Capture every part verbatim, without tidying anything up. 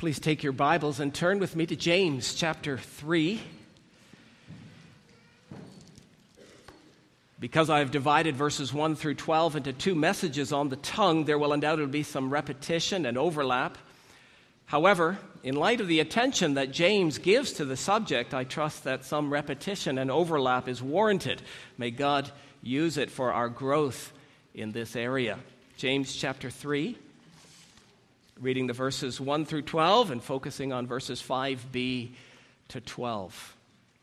Please take your Bibles and turn with me to James chapter three. Because I've divided verses one through twelve into two messages on the tongue, there will undoubtedly be some repetition and overlap. However, in light of the attention that James gives to the subject, I trust that some repetition and overlap is warranted. May God use it for our growth in this area. James chapter three. Reading the verses one through twelve and focusing on verses five b to twelve.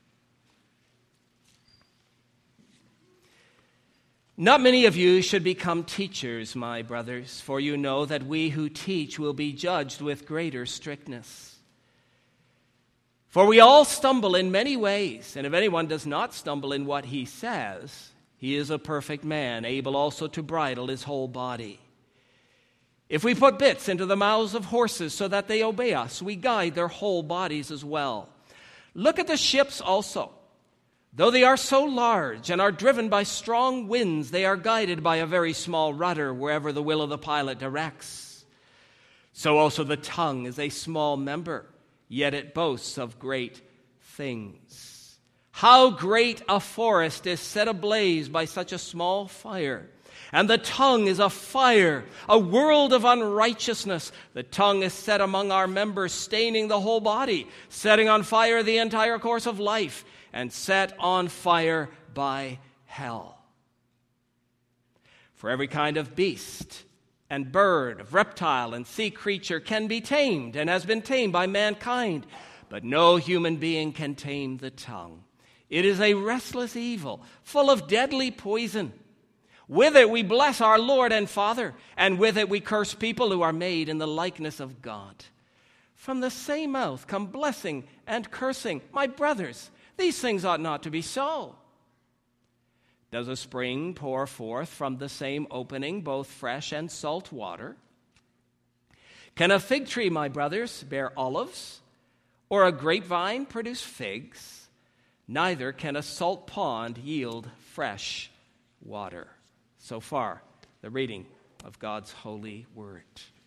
Not many of you should become teachers, my brothers, for you know that we who teach will be judged with greater strictness. For we all stumble in many ways, and if anyone does not stumble in what he says, he is a perfect man, able also to bridle his whole body. If we put bits into the mouths of horses so that they obey us, we guide their whole bodies as well. Look at the ships also. Though they are so large and are driven by strong winds, they are guided by a very small rudder wherever the will of the pilot directs. So also the tongue is a small member, yet it boasts of great things. How great a forest is set ablaze by such a small fire! And the tongue is a fire, a world of unrighteousness. The tongue is set among our members, staining the whole body, setting on fire the entire course of life, and set on fire by hell. For every kind of beast and bird, of reptile and sea creature can be tamed and has been tamed by mankind, but no human being can tame the tongue. It is a restless evil, full of deadly poison. With it we bless our Lord and Father, and with it we curse people who are made in the likeness of God. From the same mouth come blessing and cursing. My brothers, these things ought not to be so. Does a spring pour forth from the same opening both fresh and salt water? Can a fig tree, my brothers, bear olives, or a grapevine produce figs? Neither can a salt pond yield fresh water. So far, the reading of God's holy word.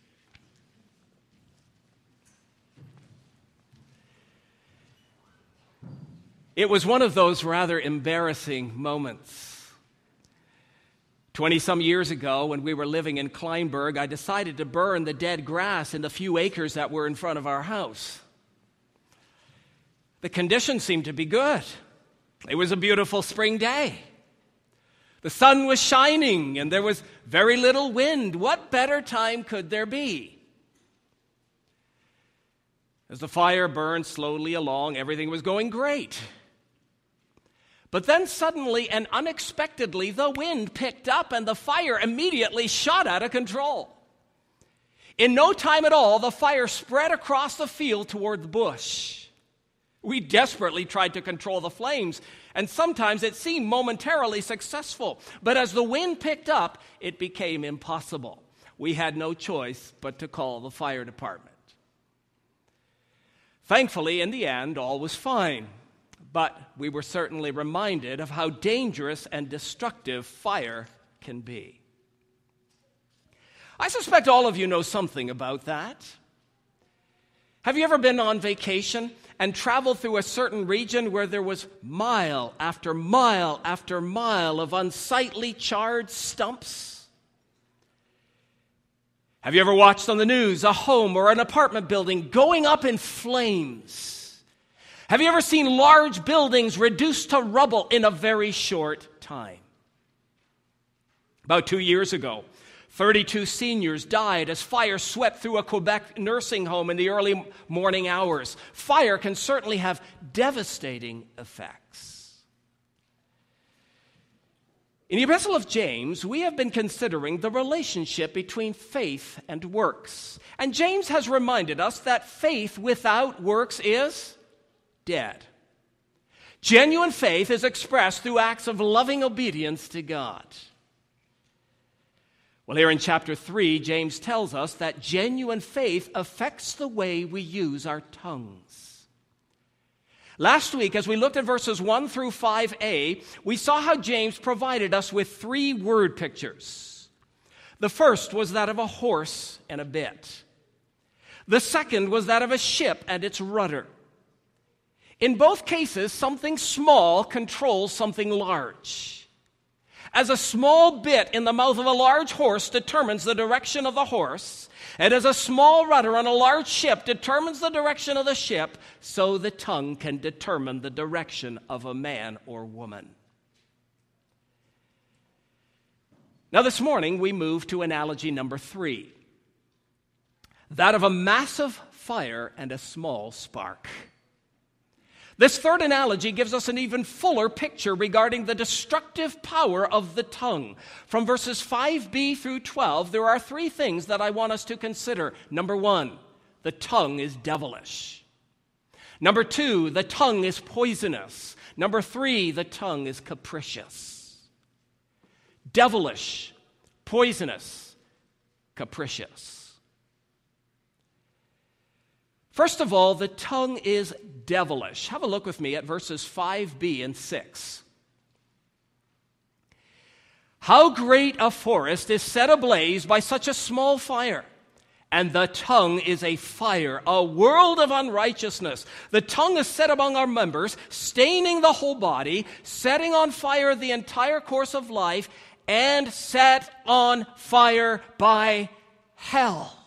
It was one of those rather embarrassing moments. Twenty-some years ago, when we were living in Kleinburg, I decided to burn the dead grass in the few acres that were in front of our house. The conditions seemed to be good. It was a beautiful spring day. The sun was shining and there was very little wind. What better time could there be? As the fire burned slowly along, everything was going great. But then suddenly and unexpectedly, the wind picked up and the fire immediately shot out of control. In no time at all, the fire spread across the field toward the bush. We desperately tried to control the flames, and sometimes it seemed momentarily successful. But as the wind picked up, it became impossible. We had no choice but to call the fire department. Thankfully, in the end, all was fine. But we were certainly reminded of how dangerous and destructive fire can be. I suspect all of you know something about that. Have you ever been on vacation and traveled through a certain region where there was mile after mile after mile of unsightly charred stumps? Have you ever watched on the news a home or an apartment building going up in flames? Have you ever seen large buildings reduced to rubble in a very short time? About two years ago, thirty-two seniors died as fire swept through a Quebec nursing home in the early morning hours. Fire can certainly have devastating effects. In the Epistle of James, we have been considering the relationship between faith and works. And James has reminded us that faith without works is dead. Genuine faith is expressed through acts of loving obedience to God. Well, here in chapter three, James tells us that genuine faith affects the way we use our tongues. Last week, as we looked at verses one through five a, we saw how James provided us with three word pictures. The first was that of a horse and a bit. The second was that of a ship and its rudder. In both cases, something small controls something large. As a small bit in the mouth of a large horse determines the direction of the horse, and as a small rudder on a large ship determines the direction of the ship, so the tongue can determine the direction of a man or woman. Now, this morning, we move to analogy number three, that of a massive fire and a small spark. This third analogy gives us an even fuller picture regarding the destructive power of the tongue. From verses five b through twelve, there are three things that I want us to consider. Number one, the tongue is devilish. Number two, the tongue is poisonous. Number three, the tongue is capricious. Devilish, poisonous, capricious. First of all, the tongue is devilish. Have a look with me at verses five b and six. How great a forest is set ablaze by such a small fire, and the tongue is a fire, a world of unrighteousness. The tongue is set among our members, staining the whole body, setting on fire the entire course of life, and set on fire by hell.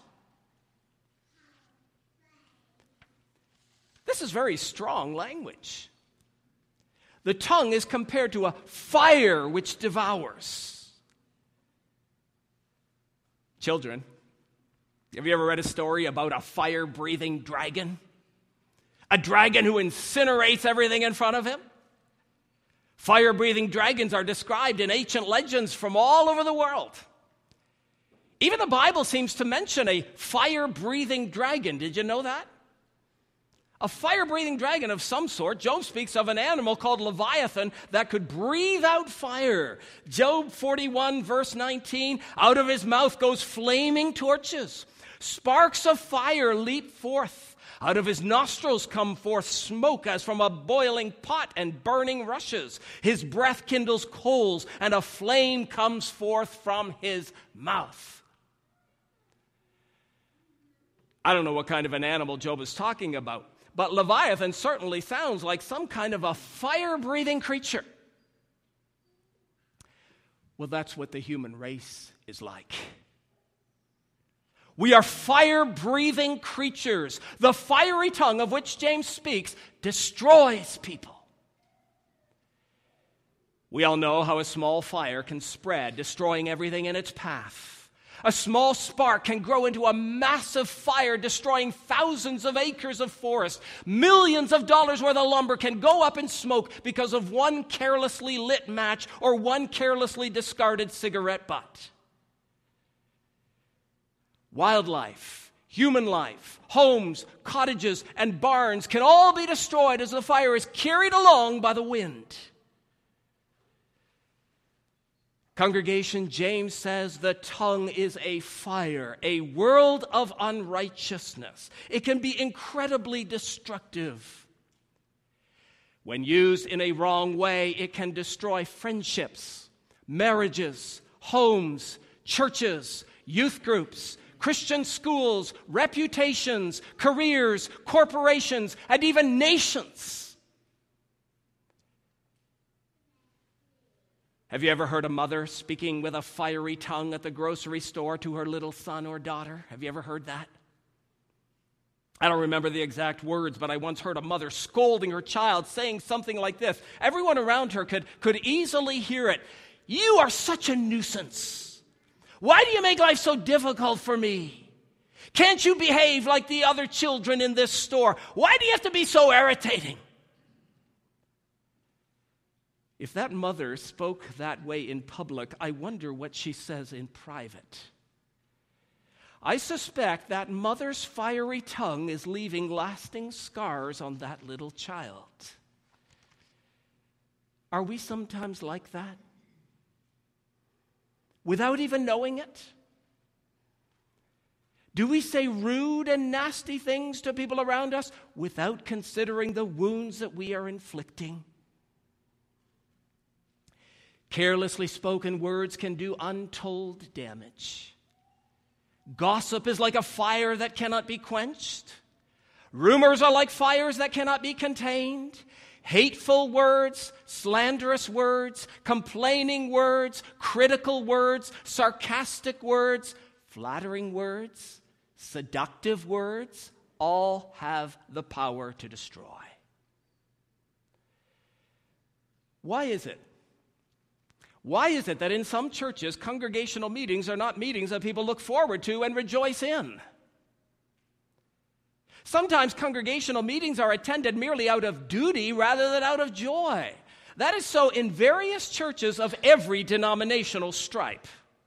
This is very strong language. The tongue is compared to a fire which devours. Children, have you ever read a story about a fire-breathing dragon? A dragon who incinerates everything in front of him? Fire-breathing dragons are described in ancient legends from all over the world. Even the Bible seems to mention a fire-breathing dragon. Did you know that? A fire-breathing dragon of some sort. Job speaks of an animal called Leviathan that could breathe out fire. Job forty-one, verse nineteen, out of his mouth goes flaming torches. Sparks of fire leap forth. Out of his nostrils come forth smoke as from a boiling pot and burning rushes. His breath kindles coals, and a flame comes forth from his mouth. I don't know what kind of an animal Job is talking about, but Leviathan certainly sounds like some kind of a fire-breathing creature. Well, that's what the human race is like. We are fire-breathing creatures. The fiery tongue of which James speaks destroys people. We all know how a small fire can spread, destroying everything in its path. A small spark can grow into a massive fire, destroying thousands of acres of forest. Millions of dollars worth of lumber can go up in smoke because of one carelessly lit match or one carelessly discarded cigarette butt. Wildlife, human life, homes, cottages, and barns can all be destroyed as the fire is carried along by the wind. Congregation, James says the tongue is a fire, a world of unrighteousness. It can be incredibly destructive. When used in a wrong way, it can destroy friendships, marriages, homes, churches, youth groups, Christian schools, reputations, careers, corporations, and even nations. Have you ever heard a mother speaking with a fiery tongue at the grocery store to her little son or daughter? Have you ever heard that? I don't remember the exact words, but I once heard a mother scolding her child, saying something like this. Everyone around her could, could easily hear it. "You are such a nuisance. Why do you make life so difficult for me? Can't you behave like the other children in this store? Why do you have to be so irritating?" If that mother spoke that way in public, I wonder what she says in private. I suspect that mother's fiery tongue is leaving lasting scars on that little child. Are we sometimes like that? Without even knowing it? Do we say rude and nasty things to people around us without considering the wounds that we are inflicting? Carelessly spoken words can do untold damage. Gossip is like a fire that cannot be quenched. Rumors are like fires that cannot be contained. Hateful words, slanderous words, complaining words, critical words, sarcastic words, flattering words, seductive words, all have the power to destroy. Why is it? Why is it that in some churches, congregational meetings are not meetings that people look forward to and rejoice in? Sometimes congregational meetings are attended merely out of duty rather than out of joy. That is so in various churches of every denominational stripe.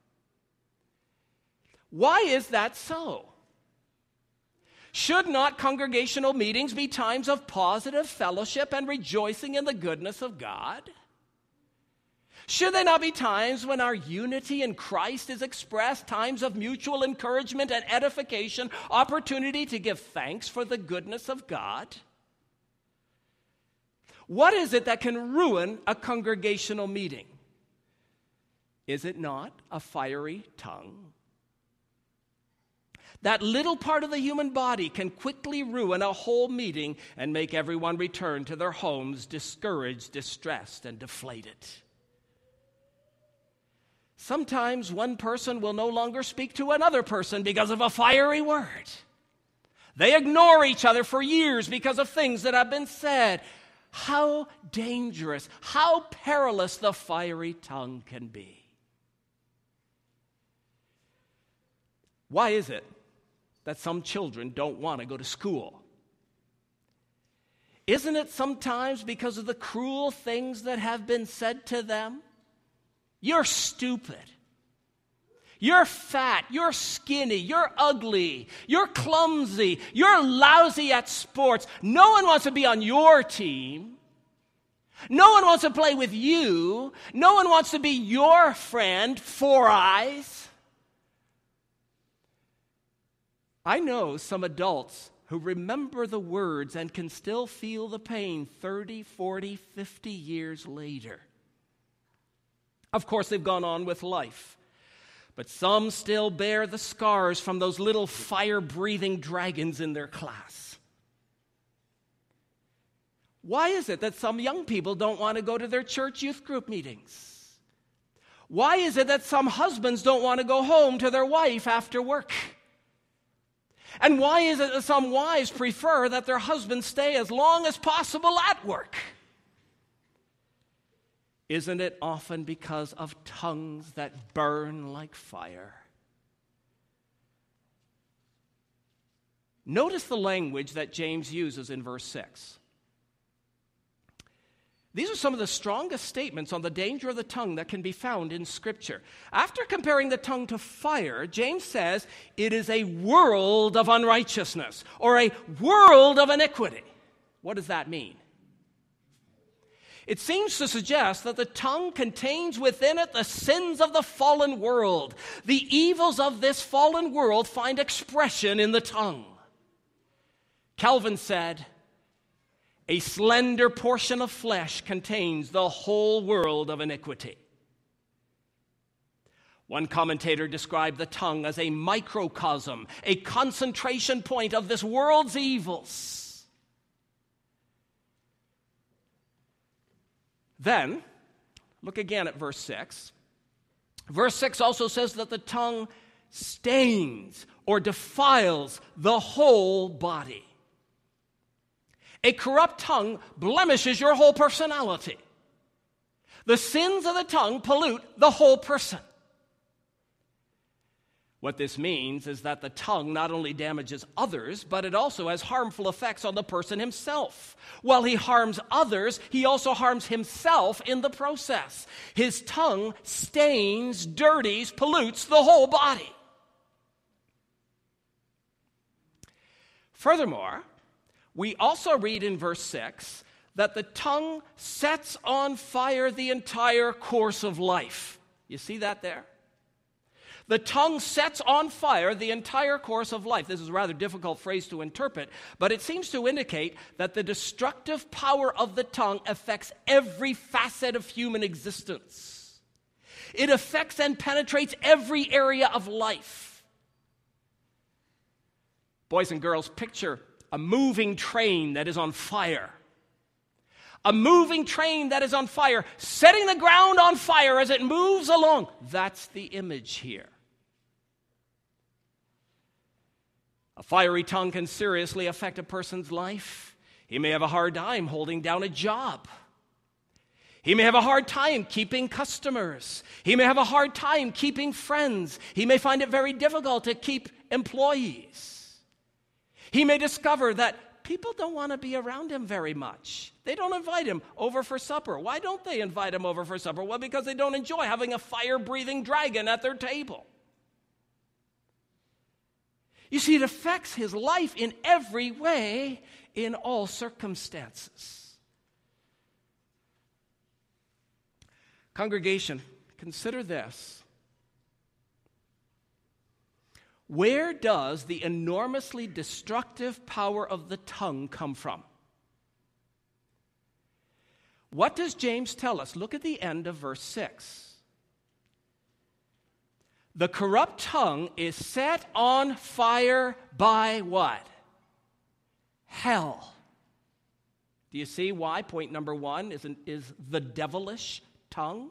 Why is that so? Should not congregational meetings be times of positive fellowship and rejoicing in the goodness of God? Should they not be times when our unity in Christ is expressed, times of mutual encouragement and edification, opportunity to give thanks for the goodness of God? What is it that can ruin a congregational meeting? Is it not a fiery tongue? That little part of the human body can quickly ruin a whole meeting and make everyone return to their homes discouraged, distressed, and deflated. Sometimes one person will no longer speak to another person because of a fiery word. They ignore each other for years because of things that have been said. How dangerous, how perilous the fiery tongue can be. Why is it that some children don't want to go to school? Isn't it sometimes because of the cruel things that have been said to them? You're stupid. You're fat. You're skinny. You're ugly. You're clumsy. You're lousy at sports. No one wants to be on your team. No one wants to play with you. No one wants to be your friend, Four Eyes. I know some adults who remember the words and can still feel the pain thirty, forty, fifty years later. Of course, they've gone on with life, but some still bear the scars from those little fire-breathing dragons in their class. Why is it that some young people don't want to go to their church youth group meetings? Why is it that some husbands don't want to go home to their wife after work? And why is it that some wives prefer that their husbands stay as long as possible at work? Isn't it often because of tongues that burn like fire? Notice the language that James uses in verse six. These are some of the strongest statements on the danger of the tongue that can be found in Scripture. After comparing the tongue to fire, James says it is a world of unrighteousness or a world of iniquity. What does that mean? It seems to suggest that the tongue contains within it the sins of the fallen world. The evils of this fallen world find expression in the tongue. Calvin said, "A slender portion of flesh contains the whole world of iniquity." One commentator described the tongue as a microcosm, a concentration point of this world's evils. Then, look again at verse six. Verse six also says that the tongue stains or defiles the whole body. A corrupt tongue blemishes your whole personality. The sins of the tongue pollute the whole person. What this means is that the tongue not only damages others, but it also has harmful effects on the person himself. While he harms others, he also harms himself in the process. His tongue stains, dirties, pollutes the whole body. Furthermore, we also read in verse six that the tongue sets on fire the entire course of life. You see that there? The tongue sets on fire the entire course of life. This is a rather difficult phrase to interpret, but it seems to indicate that the destructive power of the tongue affects every facet of human existence. It affects and penetrates every area of life. Boys and girls, picture a moving train that is on fire. A moving train that is on fire, setting the ground on fire as it moves along. That's the image here. A fiery tongue can seriously affect a person's life. He may have a hard time holding down a job. He may have a hard time keeping customers. He may have a hard time keeping friends. He may find it very difficult to keep employees. He may discover that people don't want to be around him very much. They don't invite him over for supper. Why don't they invite him over for supper? Well, because they don't enjoy having a fire-breathing dragon at their table. You see, it affects his life in every way, in all circumstances. Congregation, consider this. Where does the enormously destructive power of the tongue come from? What does James tell us? Look at the end of verse six. The corrupt tongue is set on fire by what? Hell. Do you see why? Point number one is, an, is the devilish tongue.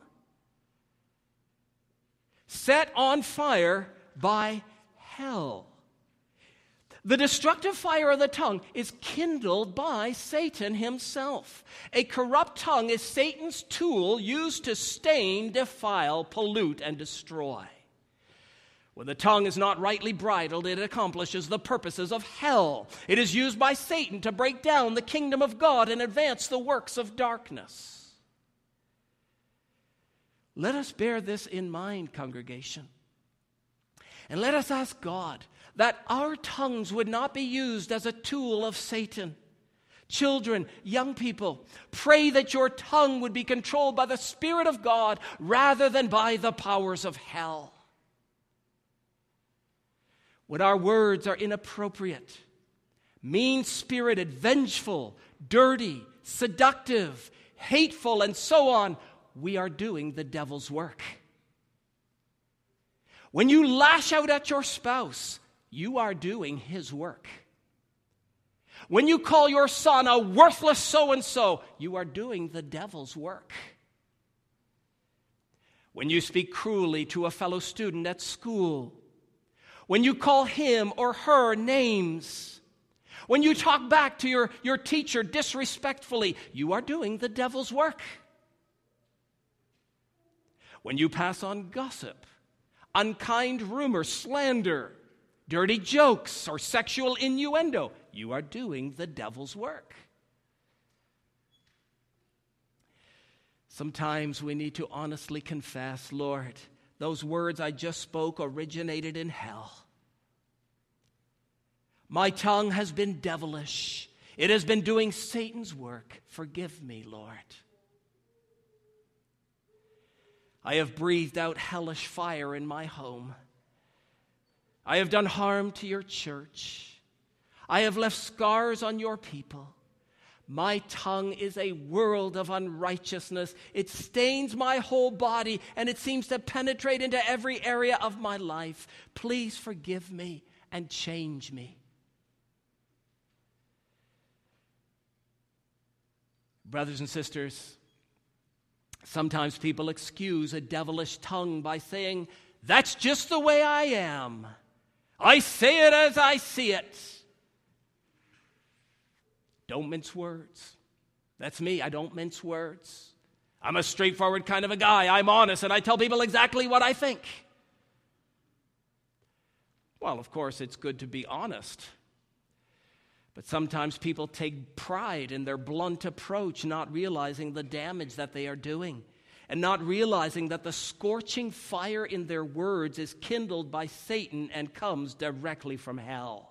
Set on fire by hell. The destructive fire of the tongue is kindled by Satan himself. A corrupt tongue is Satan's tool used to stain, defile, pollute, and destroy. When the tongue is not rightly bridled, it accomplishes the purposes of hell. It is used by Satan to break down the kingdom of God and advance the works of darkness. Let us bear this in mind, congregation. And let us ask God that our tongues would not be used as a tool of Satan. Children, young people, pray that your tongue would be controlled by the Spirit of God rather than by the powers of hell. When our words are inappropriate, mean-spirited, vengeful, dirty, seductive, hateful, and so on, we are doing the devil's work. When you lash out at your spouse, you are doing his work. When you call your son a worthless so-and-so, you are doing the devil's work. When you speak cruelly to a fellow student at school, when you call him or her names, when you talk back to your, your teacher disrespectfully, you are doing the devil's work. When you pass on gossip, unkind rumor, slander, dirty jokes, or sexual innuendo, you are doing the devil's work. Sometimes we need to honestly confess, Lord, those words I just spoke originated in hell. My tongue has been devilish. It has been doing Satan's work. Forgive me, Lord. I have breathed out hellish fire in my home. I have done harm to your church. I have left scars on your people. My tongue is a world of unrighteousness. It stains my whole body, and it seems to penetrate into every area of my life. Please forgive me and change me. Brothers and sisters, sometimes people excuse a devilish tongue by saying, "That's just the way I am. I say it as I see it." Don't mince words. That's me. I don't mince words. I'm a straightforward kind of a guy. I'm honest, and I tell people exactly what I think. Well, of course, it's good to be honest. But sometimes people take pride in their blunt approach, not realizing the damage that they are doing, and not realizing that the scorching fire in their words is kindled by Satan and comes directly from hell.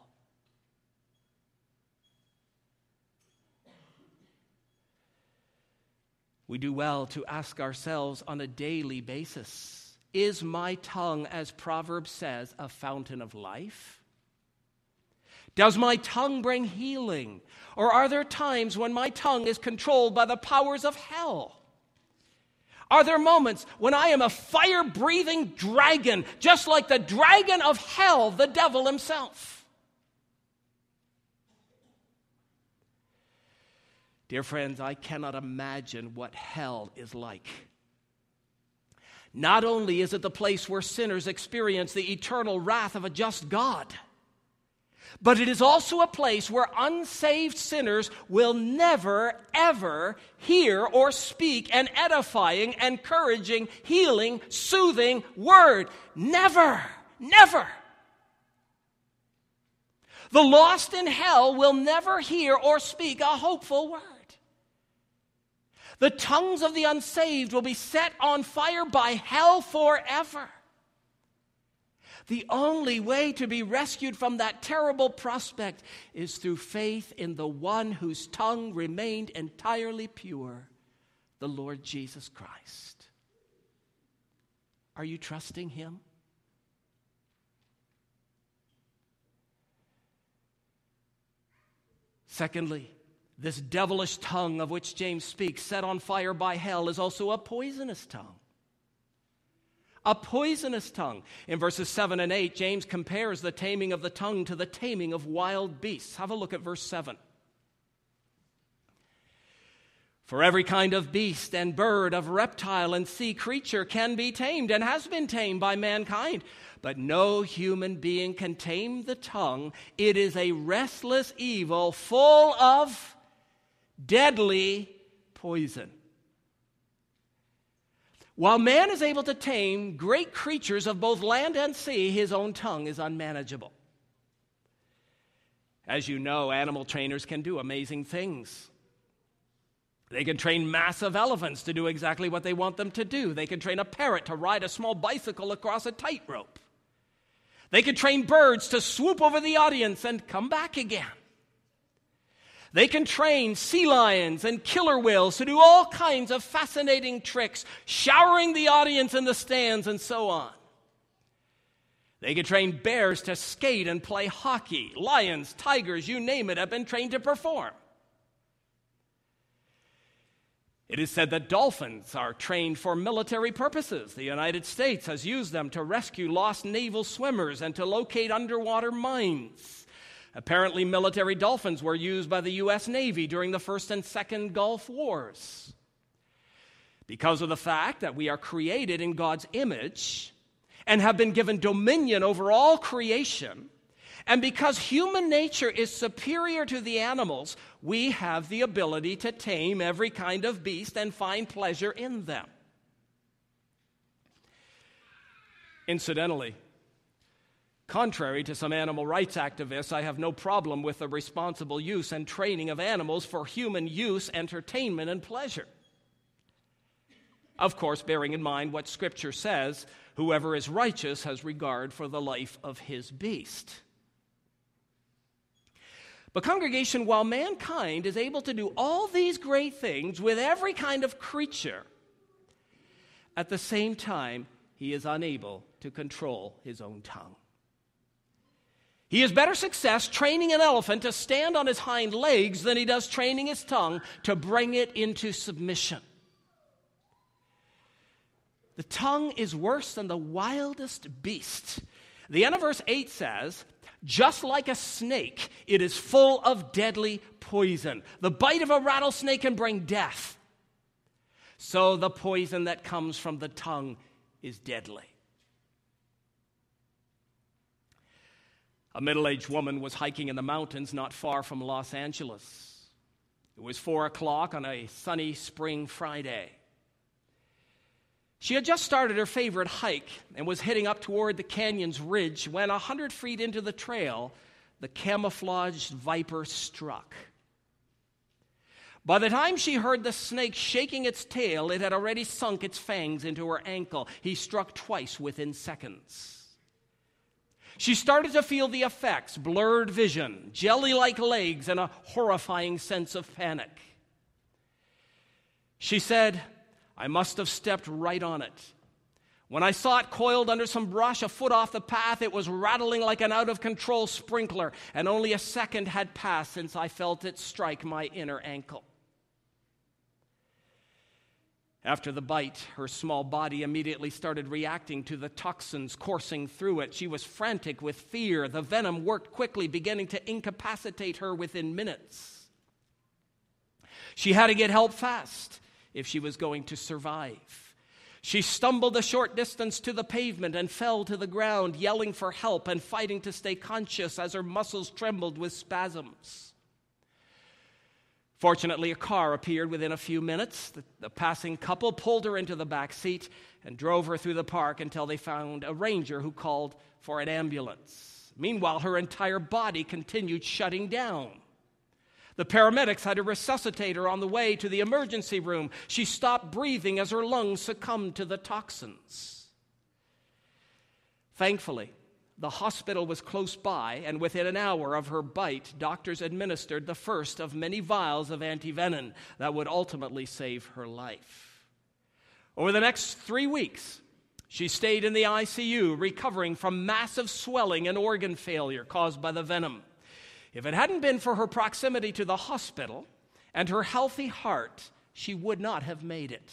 We do well to ask ourselves on a daily basis, is my tongue, as Proverbs says, a fountain of life? Does my tongue bring healing? Or are there times when my tongue is controlled by the powers of hell? Are there moments when I am a fire-breathing dragon, just like the dragon of hell, the devil himself? Dear friends, I cannot imagine what hell is like. Not only is it the place where sinners experience the eternal wrath of a just God, but it is also a place where unsaved sinners will never, ever hear or speak an edifying, encouraging, healing, soothing word. Never, never. The lost in hell will never hear or speak a hopeful word. The tongues of the unsaved will be set on fire by hell forever. The only way to be rescued from that terrible prospect is through faith in the one whose tongue remained entirely pure, the Lord Jesus Christ. Are you trusting him? Secondly, this devilish tongue of which James speaks, set on fire by hell, is also a poisonous tongue. A poisonous tongue. In verses seven and eight, James compares the taming of the tongue to the taming of wild beasts. Have a look at verse seven. For every kind of beast and bird, of reptile and sea creature can be tamed and has been tamed by mankind. But no human being can tame the tongue. It is a restless evil full of deadly poison. While man is able to tame great creatures of both land and sea, his own tongue is unmanageable. As you know, animal trainers can do amazing things. They can train massive elephants to do exactly what they want them to do. They can train a parrot to ride a small bicycle across a tightrope. They can train birds to swoop over the audience and come back again. They can train sea lions and killer whales to do all kinds of fascinating tricks, showering the audience in the stands and so on. They can train bears to skate and play hockey. Lions, tigers, you name it, have been trained to perform. It is said that dolphins are trained for military purposes. The United States has used them to rescue lost naval swimmers and to locate underwater mines. Apparently, military dolphins were used by the U S Navy during the First and Second Gulf Wars. Because of the fact that we are created in God's image and have been given dominion over all creation, and because human nature is superior to the animals, we have the ability to tame every kind of beast and find pleasure in them. Incidentally, contrary to some animal rights activists, I have no problem with the responsible use and training of animals for human use, entertainment, and pleasure. Of course, bearing in mind what Scripture says, whoever is righteous has regard for the life of his beast. But congregation, while mankind is able to do all these great things with every kind of creature, at the same time, he is unable to control his own tongue. He has better success training an elephant to stand on his hind legs than he does training his tongue to bring it into submission. The tongue is worse than the wildest beast. The end of verse eight says, just like a snake, it is full of deadly poison. The bite of a rattlesnake can bring death. So the poison that comes from the tongue is deadly. A middle-aged woman was hiking in the mountains not far from Los Angeles. It was four o'clock on a sunny spring Friday. She had just started her favorite hike and was heading up toward the canyon's ridge when a hundred feet into the trail, the camouflaged viper struck. By the time she heard the snake shaking its tail, it had already sunk its fangs into her ankle. He struck twice within seconds. She started to feel the effects, blurred vision, jelly-like legs, and a horrifying sense of panic. She said, I must have stepped right on it. When I saw it coiled under some brush a foot off the path, it was rattling like an out-of-control sprinkler, and only a second had passed since I felt it strike my inner ankle. After the bite, her small body immediately started reacting to the toxins coursing through it. She was frantic with fear. The venom worked quickly, beginning to incapacitate her within minutes. She had to get help fast if she was going to survive. She stumbled a short distance to the pavement and fell to the ground, yelling for help and fighting to stay conscious as her muscles trembled with spasms. Fortunately, a car appeared within a few minutes. The, the passing couple pulled her into the back seat and drove her through the park until they found a ranger who called for an ambulance. Meanwhile, her entire body continued shutting down. The paramedics had to resuscitate her on the way to the emergency room. She stopped breathing as her lungs succumbed to the toxins. Thankfully, the hospital was close by, and within an hour of her bite, doctors administered the first of many vials of antivenom that would ultimately save her life. Over the next three weeks, she stayed in the I C U, recovering from massive swelling and organ failure caused by the venom. If it hadn't been for her proximity to the hospital and her healthy heart, she would not have made it.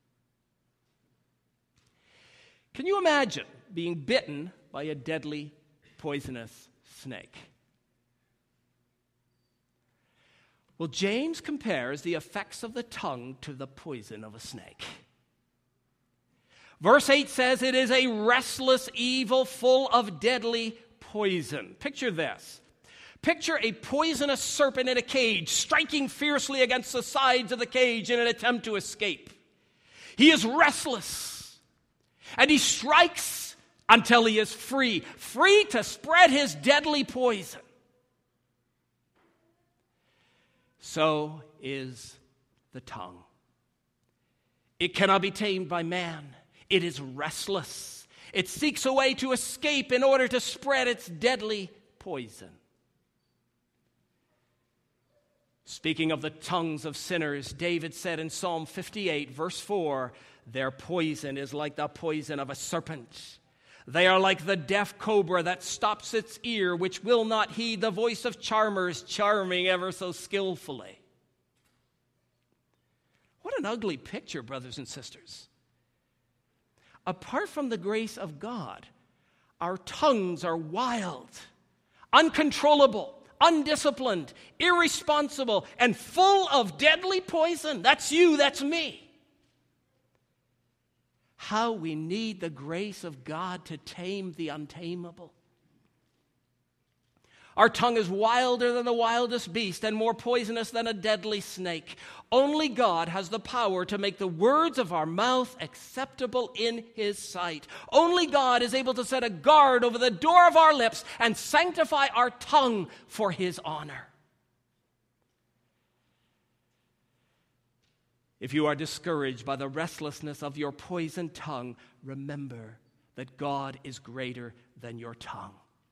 Can you imagine being bitten by a deadly, poisonous snake? Well, James compares the effects of the tongue to the poison of a snake. Verse eight says it is a restless evil full of deadly poison. Picture this. Picture a poisonous serpent in a cage, striking fiercely against the sides of the cage in an attempt to escape. He is restless, and he strikes until he is free, free to spread his deadly poison. So is the tongue. It cannot be tamed by man. It is restless. It seeks a way to escape in order to spread its deadly poison. Speaking of the tongues of sinners, David said in Psalm fifty-eight, verse four, "Their poison is like the poison of a serpent. They are like the deaf cobra that stops its ear, which will not heed the voice of charmers, charming ever so skillfully." What an ugly picture, brothers and sisters. Apart from the grace of God, our tongues are wild, uncontrollable, undisciplined, irresponsible, and full of deadly poison. That's you, that's me. How we need the grace of God to tame the untamable. Our tongue is wilder than the wildest beast and more poisonous than a deadly snake. Only God has the power to make the words of our mouth acceptable in His sight. Only God is able to set a guard over the door of our lips and sanctify our tongue for His honor. If you are discouraged by the restlessness of your poisoned tongue, remember that God is greater than your tongue.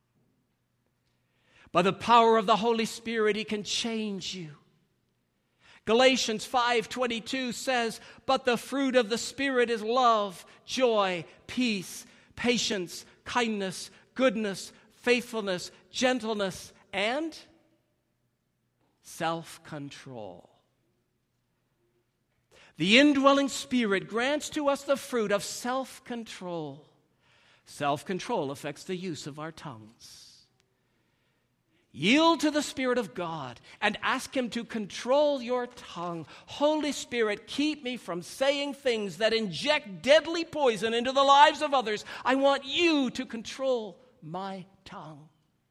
By the power of the Holy Spirit, He can change you. Galatians five twenty-two says, "But the fruit of the Spirit is love, joy, peace, patience, kindness, goodness, faithfulness, gentleness, and self-control." The indwelling Spirit grants to us the fruit of self-control. Self-control affects the use of our tongues. Yield to the Spirit of God and ask Him to control your tongue. Holy Spirit, keep me from saying things that inject deadly poison into the lives of others. I want You to control my tongue.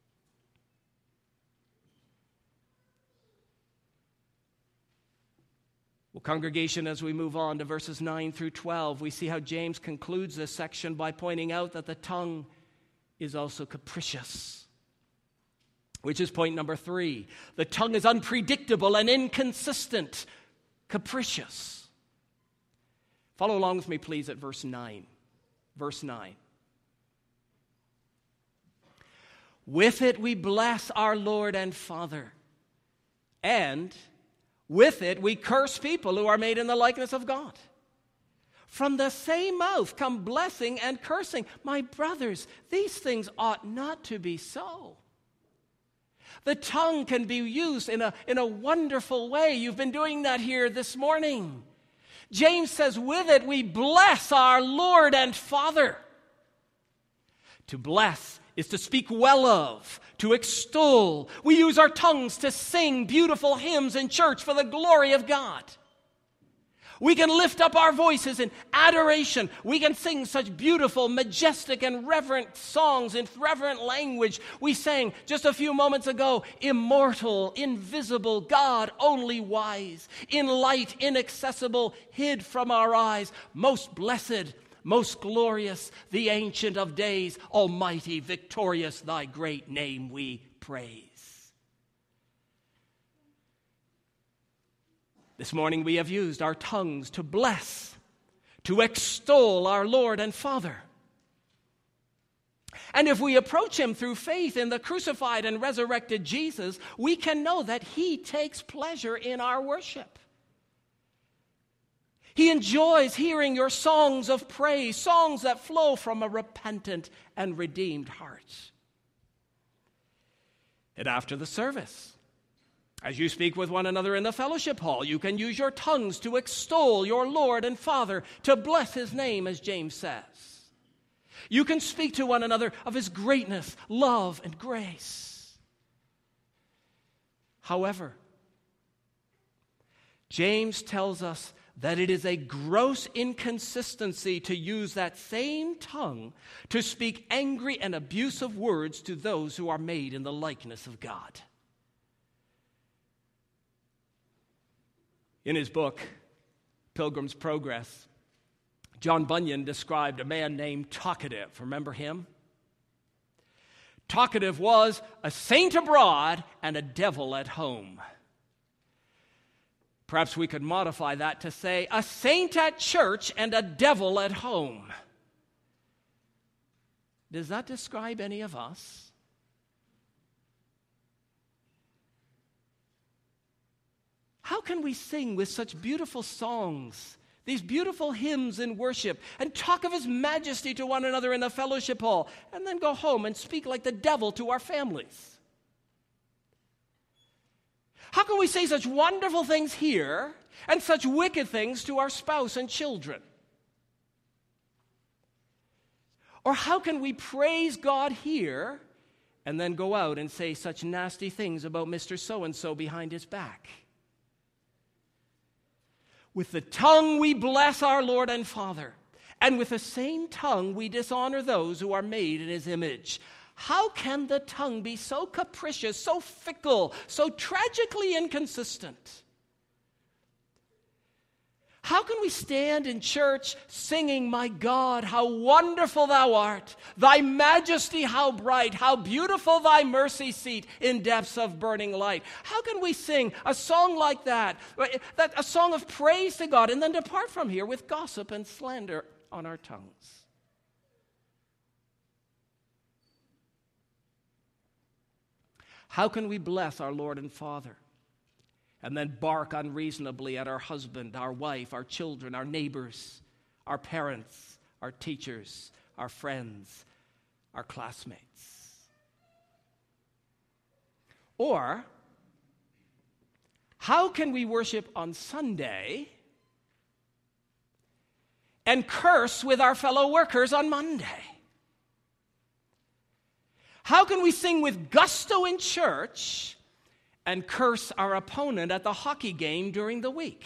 Well, congregation, as we move on to verses nine through twelve, we see how James concludes this section by pointing out that the tongue is also capricious. Which is point number three. The tongue is unpredictable and inconsistent, capricious. Follow along with me, please, at verse nine. Verse nine. "With it we bless our Lord and Father, and with it we curse people who are made in the likeness of God. From the same mouth come blessing and cursing. My brothers, these things ought not to be so." The tongue can be used in a, in a wonderful way. You've been doing that here this morning. James says, with it we bless our Lord and Father. To bless is to speak well of, to extol. We use our tongues to sing beautiful hymns in church for the glory of God. We can lift up our voices in adoration. We can sing such beautiful, majestic, and reverent songs in reverent language. We sang just a few moments ago, immortal, invisible, God only wise, in light, inaccessible, hid from our eyes, most blessed, most glorious, the Ancient of Days, almighty, victorious, thy great name we praise. This morning we have used our tongues to bless, to extol our Lord and Father. And if we approach him through faith in the crucified and resurrected Jesus, we can know that he takes pleasure in our worship. He enjoys hearing your songs of praise, songs that flow from a repentant and redeemed heart. And after the service, as you speak with one another in the fellowship hall, you can use your tongues to extol your Lord and Father, to bless his name, as James says. You can speak to one another of his greatness, love, and grace. However, James tells us that it is a gross inconsistency to use that same tongue to speak angry and abusive words to those who are made in the likeness of God. In his book, Pilgrim's Progress, John Bunyan described a man named Talkative. Remember him? Talkative was a saint abroad and a devil at home. Perhaps we could modify that to say a saint at church and a devil at home. Does that describe any of us? How can we sing with such beautiful songs, these beautiful hymns in worship, and talk of his majesty to one another in the fellowship hall, and then go home and speak like the devil to our families? How can we say such wonderful things here and such wicked things to our spouse and children? Or how can we praise God here and then go out and say such nasty things about Mister So-and-so behind his back? With the tongue we bless our Lord and Father, and with the same tongue we dishonor those who are made in his image. How can the tongue be so capricious, so fickle, so tragically inconsistent? How can we stand in church singing, "My God, how wonderful thou art, thy majesty how bright, how beautiful thy mercy seat in depths of burning light"? How can we sing a song like that, that a song of praise to God, and then depart from here with gossip and slander on our tongues? How can we bless our Lord and Father and then bark unreasonably at our husband, our wife, our children, our neighbors, our parents, our teachers, our friends, our classmates? Or, how can we worship on Sunday and curse with our fellow workers on Monday? How can we sing with gusto in church and curse our opponent at the hockey game during the week?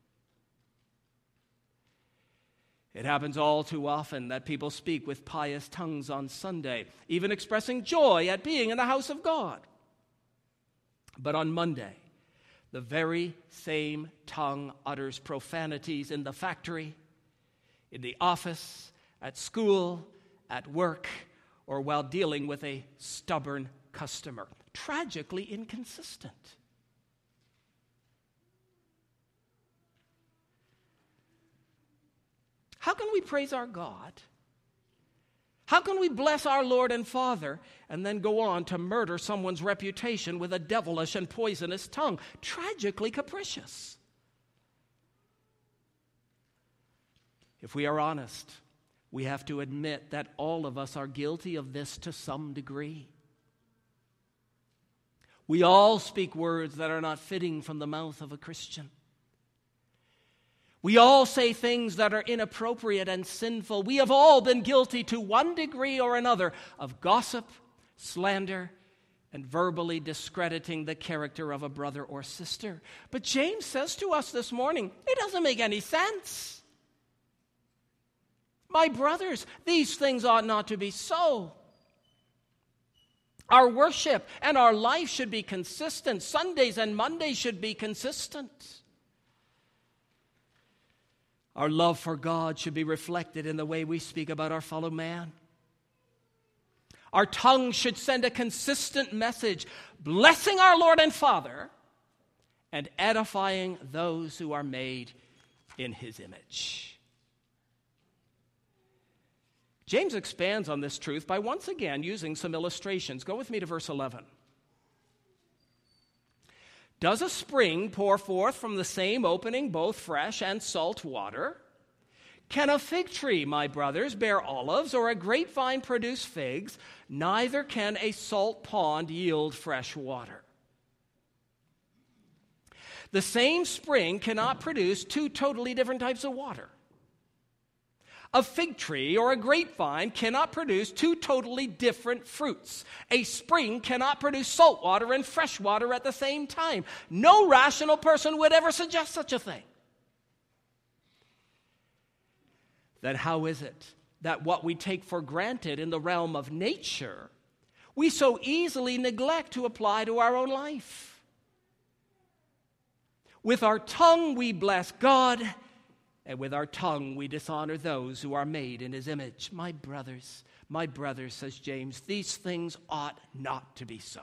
It happens all too often that people speak with pious tongues on Sunday, even expressing joy at being in the house of God. But on Monday, the very same tongue utters profanities in the factory, in the office, at school, at work, or while dealing with a stubborn customer. Tragically inconsistent. How can we praise our God? How can we bless our Lord and Father and then go on to murder someone's reputation with a devilish and poisonous tongue? Tragically capricious. If we are honest, we have to admit that all of us are guilty of this to some degree. We all speak words that are not fitting from the mouth of a Christian. We all say things that are inappropriate and sinful. We have all been guilty to one degree or another of gossip, slander, and verbally discrediting the character of a brother or sister. But James says to us this morning, it doesn't make any sense. My brothers, these things ought not to be so. Our worship and our life should be consistent. Sundays and Mondays should be consistent. Our love for God should be reflected in the way we speak about our fellow man. Our tongue should send a consistent message, blessing our Lord and Father and edifying those who are made in His image. James expands on this truth by once again using some illustrations. Go with me to verse eleven. Does a spring pour forth from the same opening both fresh and salt water? Can a fig tree, my brothers, bear olives, or a grapevine produce figs? Neither can a salt pond yield fresh water. The same spring cannot produce two totally different types of water. A fig tree or a grapevine cannot produce two totally different fruits. A spring cannot produce salt water and fresh water at the same time. No rational person would ever suggest such a thing. Then how is it that what we take for granted in the realm of nature, we so easily neglect to apply to our own life? With our tongue we bless God, and with our tongue we dishonor those who are made in His image. My brothers, my brothers, says James, these things ought not to be so.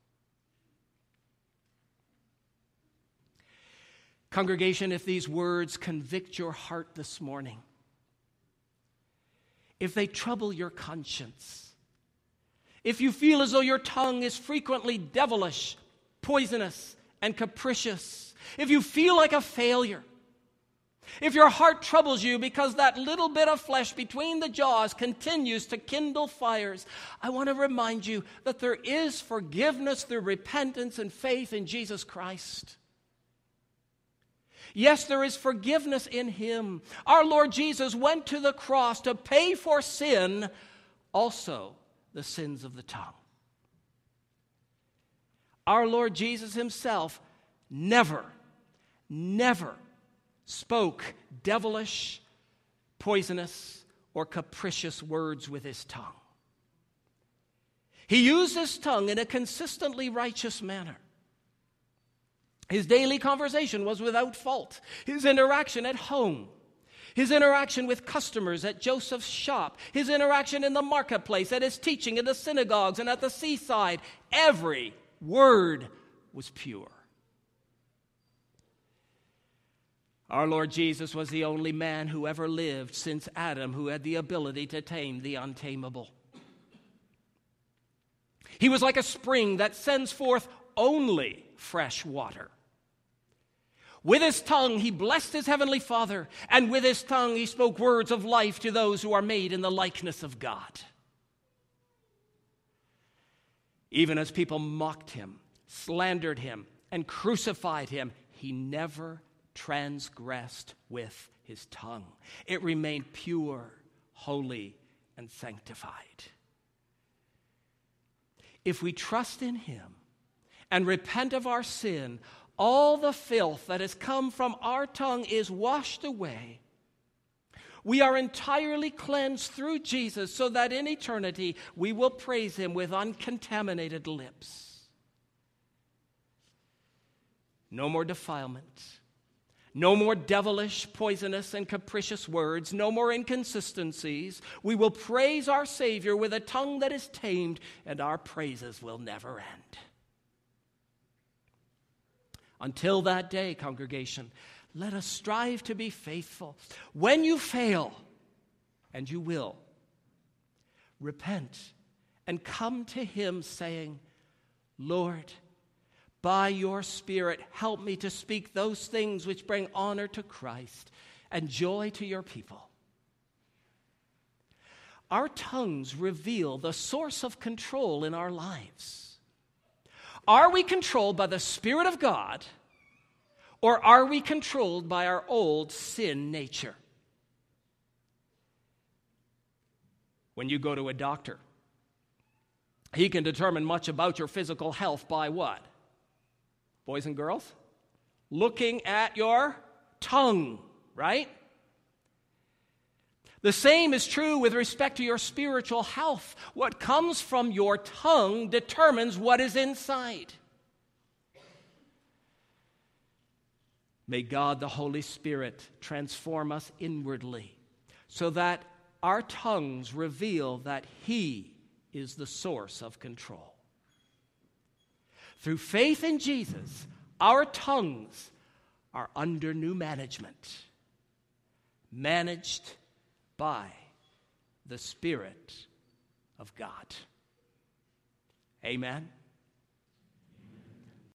Congregation, if these words convict your heart this morning, if they trouble your conscience, if you feel as though your tongue is frequently devilish, poisonous, and capricious, if you feel like a failure, if your heart troubles you because that little bit of flesh between the jaws continues to kindle fires, I want to remind you that there is forgiveness through repentance and faith in Jesus Christ. Yes, there is forgiveness in Him. Our Lord Jesus went to the cross to pay for sin, also the sins of the tongue. Our Lord Jesus Himself never, never spoke devilish, poisonous, or capricious words with His tongue. He used His tongue in a consistently righteous manner. His daily conversation was without fault. His interaction at home, his interaction with customers at Joseph's shop, his interaction in the marketplace, at his teaching in the synagogues and at the seaside, every word was pure. Our Lord Jesus was the only man who ever lived since Adam who had the ability to tame the untamable. He was like a spring that sends forth only fresh water. With His tongue, He blessed His heavenly Father, and with His tongue, He spoke words of life to those who are made in the likeness of God. Even as people mocked Him, slandered Him, and crucified Him, He never transgressed with His tongue. It remained pure, holy, and sanctified. If we trust in Him and repent of our sin, all the filth that has come from our tongue is washed away. We are entirely cleansed through Jesus so that in eternity we will praise Him with uncontaminated lips. No more defilement. No more devilish, poisonous, and capricious words. No more inconsistencies. We will praise our Savior with a tongue that is tamed, and our praises will never end. Until that day, congregation, let us strive to be faithful. When you fail, and you will, repent and come to Him saying, Lord, by Your Spirit, help me to speak those things which bring honor to Christ and joy to Your people. Our tongues reveal the source of control in our lives. Are we controlled by the Spirit of God, Or are we controlled by our old sin nature? When you go to a doctor, he can determine much about your physical health by what? Boys and girls? Looking at your tongue, right? The same is true with respect to your spiritual health. What comes from your tongue determines what is inside. May God, the Holy Spirit, transform us inwardly so that our tongues reveal that He is the source of control. Through faith in Jesus, our tongues are under new management, managed by the Spirit of God. Amen.